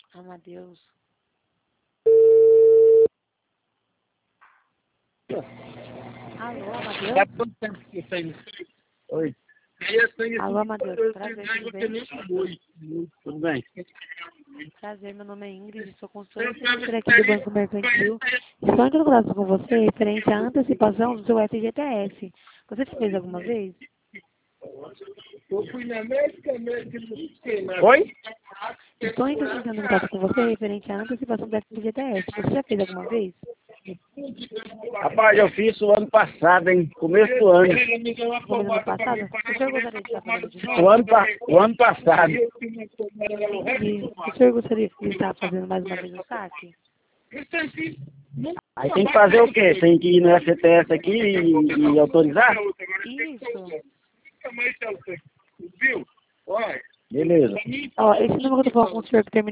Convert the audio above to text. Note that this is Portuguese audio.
Amadeus. Alô, Amadeus? Oi. Alô, Amadeus. Prazer, tudo bem? Tudo bem? Prazer, meu nome é Ingrid, sou consultora financeira aqui do Banco Mercantil. Estou entrando em contato com você referente à antecipação do seu FGTS. Você já fez alguma vez? Eu fui na médica não sei nada. Oi? Estou entrando em contato com você referente à antecipação do FGTS. Você já fez alguma vez? Rapaz, eu fiz o ano passado, hein? Começo do ano. Começo do ano passado? O senhor gostaria de estar fazendo de novo? O ano passado. Entendi. O senhor gostaria de estar fazendo mais uma vez o saque? Aí tem que fazer o quê? Tem que ir no FGTS aqui e autorizar? Isso. Beleza. Ó, esse número que eu tô falando com o senhor que termina